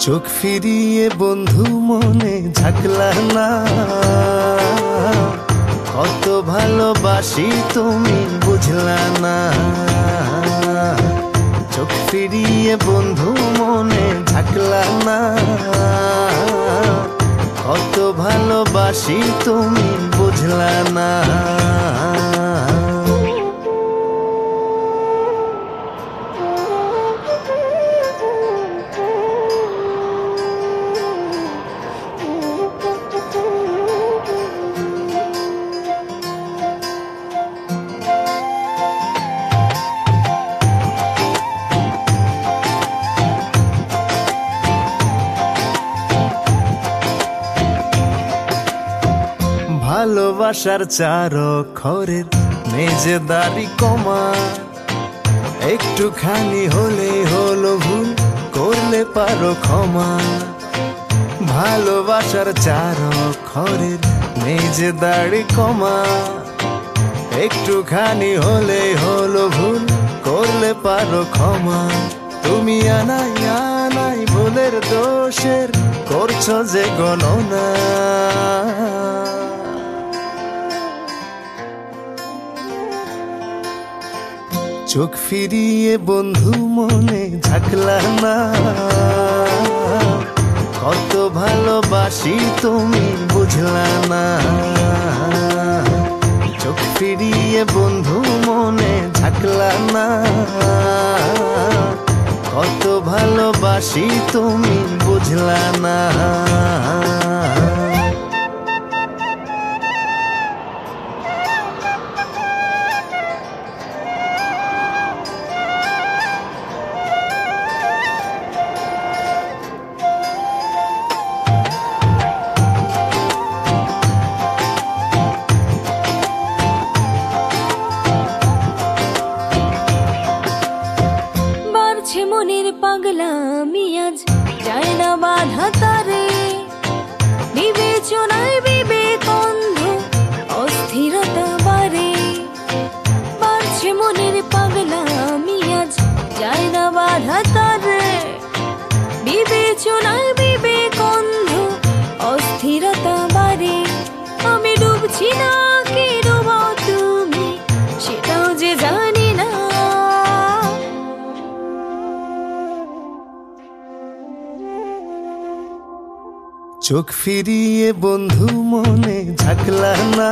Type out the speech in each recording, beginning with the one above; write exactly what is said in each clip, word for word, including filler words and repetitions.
চোখ ফিরিয়ে বন্ধু মনে ঝাঁকলা না, কত ভালোবাসি তুমি বুঝলা না। চোখ ফিরিয়ে বন্ধু মনে ঝাঁকলা না, কত ভালোবাসি তুমি বুঝলা না। ভালোবাসার চার অক্ষরের মেজেদারি কমা, একটুখানি হলে হলো ভুল করলে পারো ক্ষমা। ভালোবাসার চার অক্ষরের মেজেদারি কমা, একটুখানি হলে হলো ভুল করলে পারো ক্ষমা। তুমি আনাই আনাই ভুলের দোষের করছো যে গণনা। চোখ ফিরিয়ে বন্ধু মনে ঝাঁকলা না, কত ভালোবাসি তুমি বুঝলা না। চোখ ফিরিয়ে বন্ধু মনে ঝাঁকলা না, কত ভালোবাসি তুমি বুঝলা না। মনের পাগলা আমি আজ যায় না বাধা তারে, বিবেচনায় বিবেক অন্ধ অস্থিরতা বাড়ে। বাড়ছে মনের পাগলা আমি আজ যায় না বাধা তারে, বিবেচনায় বিবেক অন্ধ অস্থিরতা বাড়ে। আমি ডুবছি না কি ডুবাও তুমি সেটাও যে জানি না। চোখ ফিরিয়ে বন্ধু মনে ঝাঁকলা না,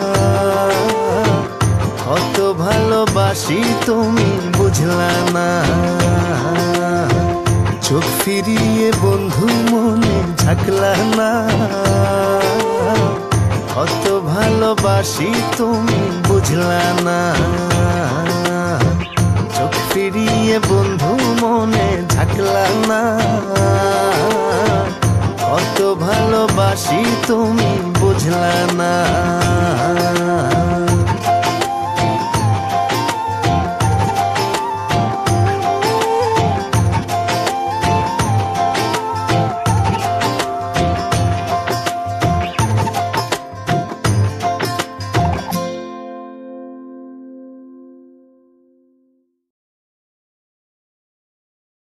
কত ভালোবাসি তুমি বুঝলা না। চোখ ফিরিয়ে বন্ধু মনে ঝাঁকলা না, কত ভালোবাসি তুমি বুঝলা না। চোখ ফিরিয়ে বন্ধু মনে ঝাঁকলা না, কত ভালোবাসি তুমি বুঝলা না।